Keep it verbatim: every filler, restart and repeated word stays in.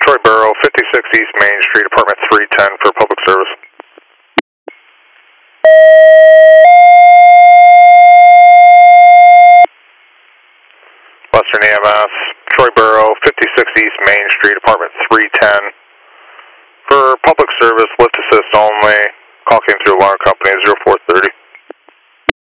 Troy Borough, fifty-six East Main Street, apartment three ten for public service. Western E M S, Troy Borough, fifty-six East Main Street, apartment three ten for public service,